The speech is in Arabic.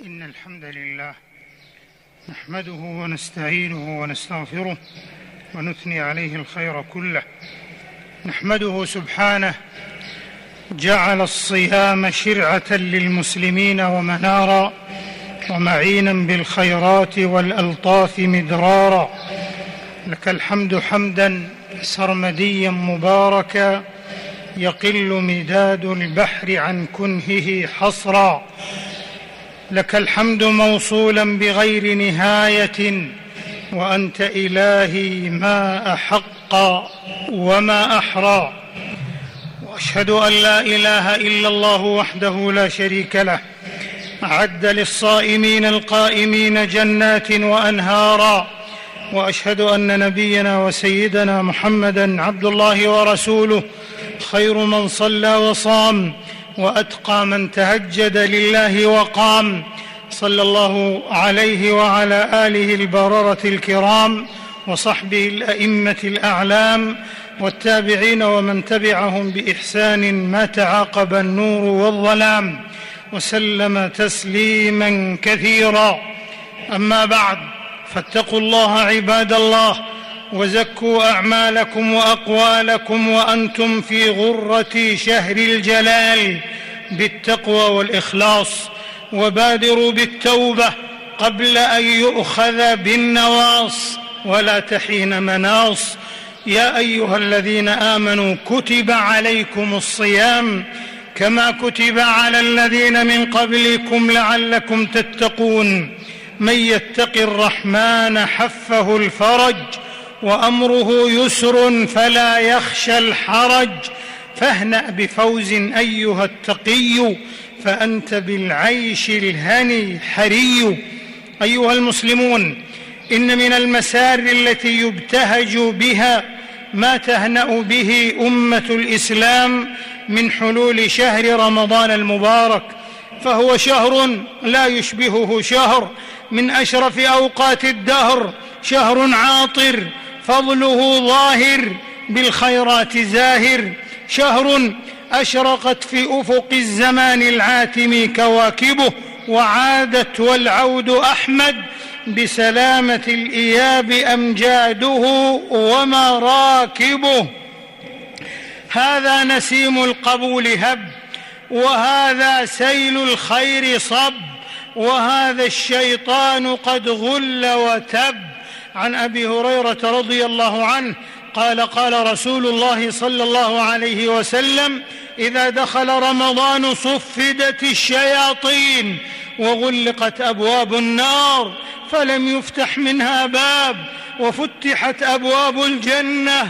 إن الحمد لله نحمده ونستعينه ونستغفره ونثني عليه الخير كله. نحمده سبحانه جعل الصيام شرعة للمسلمين ومنارا ومعينا بالخيرات والألطاف مدرارا. لك الحمد حمدا سرمديا مباركا يقل مداد البحر عن كنهه حصرا. لك الحمد موصولا بغير نهاية وأنت إلهي ما أحق وما أحرى. وأشهد أن لا إله إلا الله وحده لا شريك له أعد للصائمين القائمين جنات وأنهارا. وأشهد أن نبينا وسيدنا محمدًا عبد الله ورسوله خير من صلى وصام وأتقى من تهجد لله وقام. صلى الله عليه وعلى آله البررة الكرام وصحبه الأئمة الأعلام والتابعين ومن تبعهم بإحسان ما تعاقب النور والظلام وسلم تسليما كثيرا. أما بعد، فاتقوا الله عباد الله وزكوا أعمالكم وأقوالكم وأنتم في غرة شهر الجلال بالتقوى والإخلاص، وبادروا بالتوبة قبل أن يؤخذ بالنواص ولا تحين مناص. يا أيها الذين آمنوا كتب عليكم الصيام كما كتب على الذين من قبلكم لعلكم تتقون. من يتق الرحمن حفه الفرج وأمره يسر فلا يخشى الحرج. فاهنأ بفوز أيها التقي فأنت بالعيش الهني حري. أيها المسلمون، إن من المسار التي يبتهج بها ما تهنأ به أمة الإسلام من حلول شهر رمضان المبارك، فهو شهر لا يشبهه شهر من أشرف أوقات الدهر، شهر عاطر فضله ظاهر بالخيرات زاهر، شهر أشرقت في أفق الزمان العاتم كواكبه وعادت والعود أحمد بسلامة الإياب أمجاده ومراكبه. هذا نسيم القبول هب، وهذا سيل الخير صب، وهذا الشيطان قد غل وتب. عن أبي هريرة رضي الله عنه قال: قال رسول الله صلى الله عليه وسلم: إذا دخل رمضان صفدت الشياطين وغلقت أبواب النار فلم يفتح منها باب، وفتحت أبواب الجنة